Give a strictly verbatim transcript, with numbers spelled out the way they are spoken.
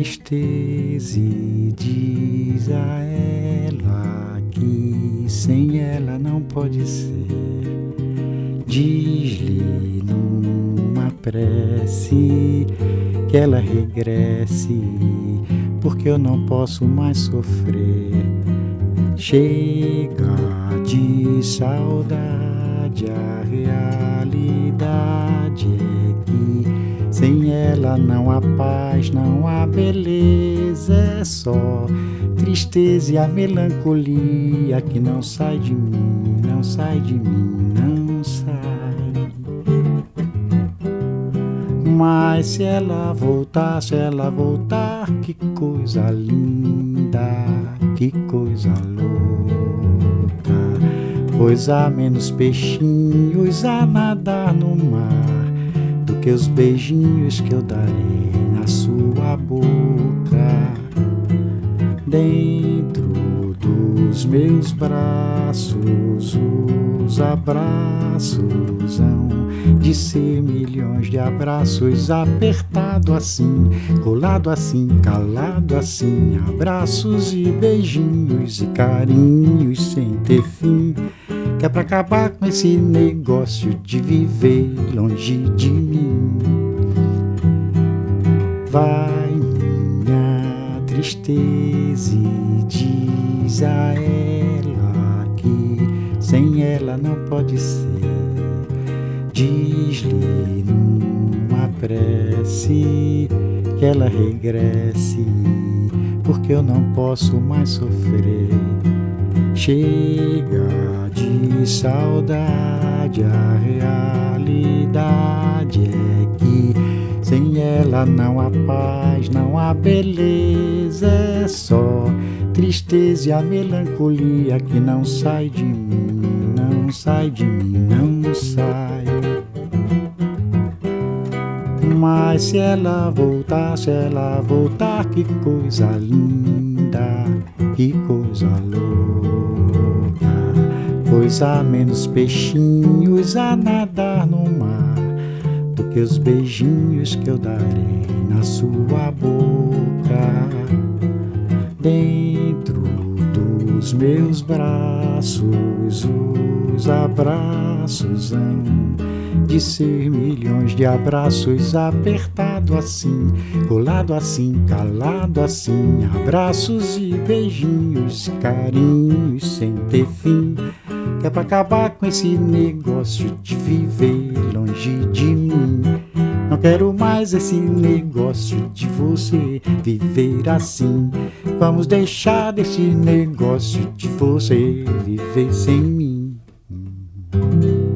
tristeza e diz a ela que sem ela não pode ser. Diz-lhe numa prece que ela regresse, porque eu não posso mais sofrer. Chega de saudade, a realidade é que sem ela não há paz, não há beleza, é só tristeza e a melancolia que não sai de mim, não sai de mim, não sai. Mas se ela voltar, se ela voltar, que coisa linda, que coisa louca, pois há menos peixinhos a nadar no mar do que os beijinhos que eu darei na sua boca. Dentro dos meus braços, os abraços hão de ser milhões de abraços, apertado assim, colado assim, calado assim, abraços e beijinhos e carinhos sem ter fim, que é pra acabar com esse negócio de viver longe de mim. Vai minha tristeza e diz a ela que sem ela não pode ser. Diz-lhe numa prece que ela regresse, porque eu não posso mais sofrer. Chega de saudade, a realidade é que sem ela não há paz, não há beleza, é só tristeza e a melancolia que não sai de mim, não sai de mim, não sai. Mas se ela voltar, se ela voltar, que coisa linda, que coisa louca, pois há menos peixinhos a nadar no mar do que os beijinhos que eu darei na sua boca. Dentro dos meus braços, os abraços hão de ser milhões de abraços, apertado assim, colado assim, calado assim, abraços e beijinhos, carinhos sem ter fim, que é pra acabar com esse negócio de viver longe de mim. Não quero mais esse negócio de você viver assim. Vamos deixar desse negócio de você viver sem mim.